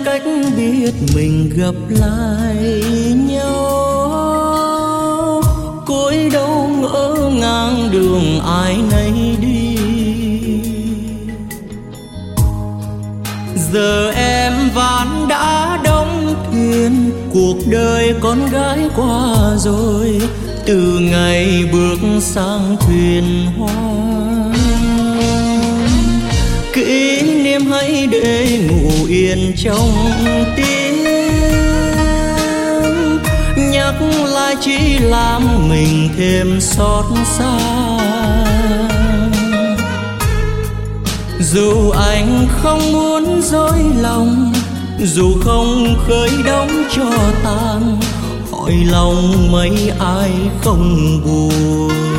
cách biết mình gặp lại nhau. Cối đâu ngỡ ngang đường ai nấy đi. Giờ em ván đã đóng thuyền, cuộc đời con gái qua rồi, từ ngày bước sang thuyền hoa. Kỷ niệm hãy để ngủ yên trong tim, nhắc lại chỉ làm mình thêm xót xa. Dù anh không muốn dối lòng, dù không khơi đóng cho tan, hỏi lòng mấy ai không buồn.